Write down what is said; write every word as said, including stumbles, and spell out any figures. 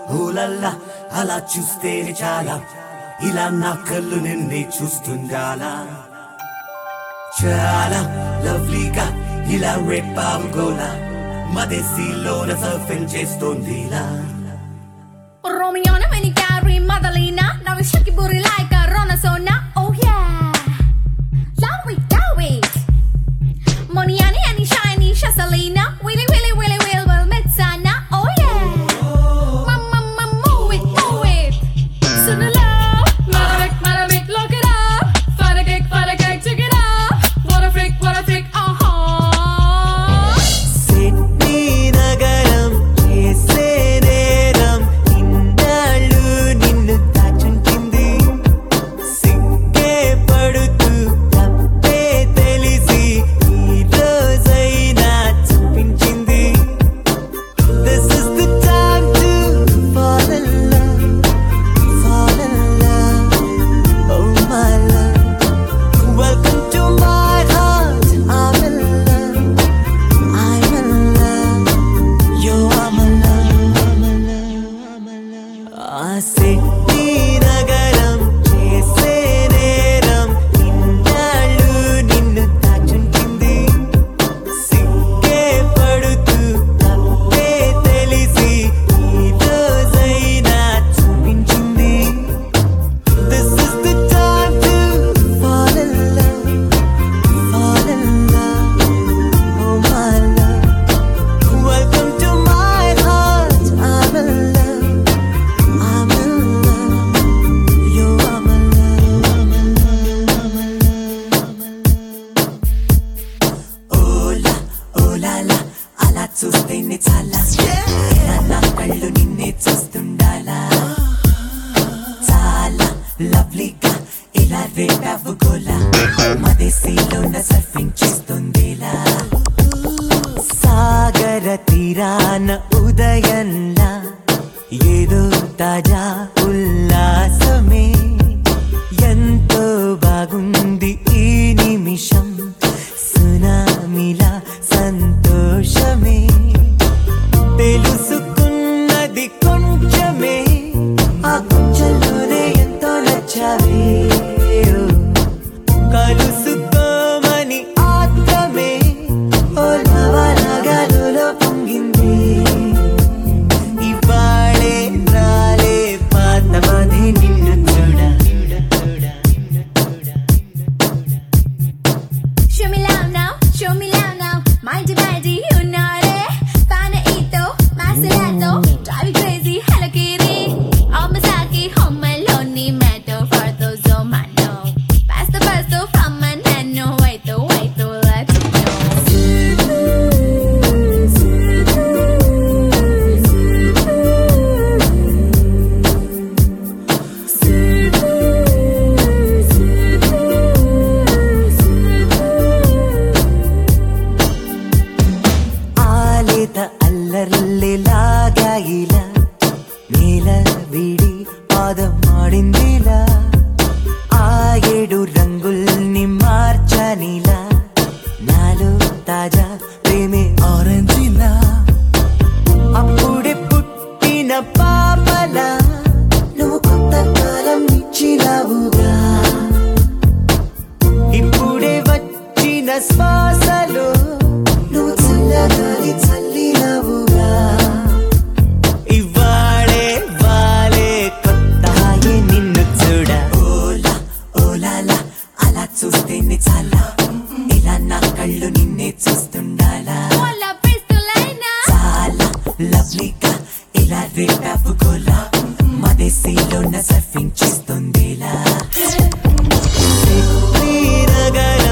ఓలల్లా అలా చూస్తే చాలా ఇలా నా కళ్ళు నిన్నే చూస్తుండాలా చాలా లవ్లీగా ఇలా రేపావుగోలా మదేశీలోన సర్ఫింగ్ చేస్తోందిలా Romiona when you carry Madalena now we shake your booty like a Ronasona oh yeah love it do it Moniani and shiny Shasalina willy willy willy will will Metsana oh yeah mama mama move it move it Sunala Maravik Maravik look it up Fire cake fire cake check it up what a freak what a freak uh-huh Sydney nagaram ese neram innalu ninnu tachunchindi sigge padutu tappe telisi ee rozaina chupinchindi This is the time to fall in love fall in love oh my love welcome to my heart I'm in love I'm in love you are my love I'm in love I'm in love ఆసే నీ నగరం చేసే నేరం ఇన్నాళ్ళు నిన్ను తాచుంచింది సిగ్గే పడుతూ తప్పే తెలిసి ఈ రోజైనా చూపించింది This is the time to fall in love fall in love oh my love welcome to my heart I'm in love I'm in love you are my love I'm in love I'm in love ఓలా ఓలాలా అలా చూస్తేనే చాలా ఇలా నా కళ్ళు నిన్నే చూస్తుండాలా చాలా లవ్లీగా ఇలా రేపావుగోలా మదేశీలోన సర్ఫింగ్ చేస్తుందిలా సాగర తీరాన ఉదయంలా ఏదో తాజా ఉల్లాసమే ఎంతో బాగుంది ఈ నిమిషం సునామిలా సంతోషమే తెలుసుకున్నది కొంచెమే ఆ కొంచెంలోనే ఎంతో నచ్చావే ఓ, కలుసుకోమని ఆత్రమే ఓ లవలగలులో పొంగింది ఇవాళే రాలే పాతమది నిన్ను చూడ Show me love now, show me love now. Mind your body, you know it. Panaito, Macerato, drive you crazy, Hello Kitty. All Masaki, home alone, metal for those oh my no. Pass the bus to from my nano, wait to wait to let you ఆలేత అల్లర్లేలాగా ఇలా నేల విడి పాదం ఆడిందిలా ఆ ఏడు రంగుల్ని మార్చనిలా నాలో తాజా ప్రేమే ఆరెంజిలా అప్పుడే పుట్టిన పాపలా నువ్వు కొత్త కాలం ఇచ్చినావుగా ఇప్పుడే వచ్చిన శ్వాసలో నువ్వు చల్లగాలి చల్లినవుగా ఇవాళే వాలే కొత్త హాయి నిన్ను చూడ ఓలా ఓలాలా అలా చూస్తేనే చాలా ఇలా నా కళ్ళు నిన్నే చూస్తుండాలా Hola, pistolina. చాలా లవ్లీగా ఇలా రేపావుగోలా మదేశీలోన సర్ఫింగ్ చేస్తుందిలా సిడ్నీ నగరం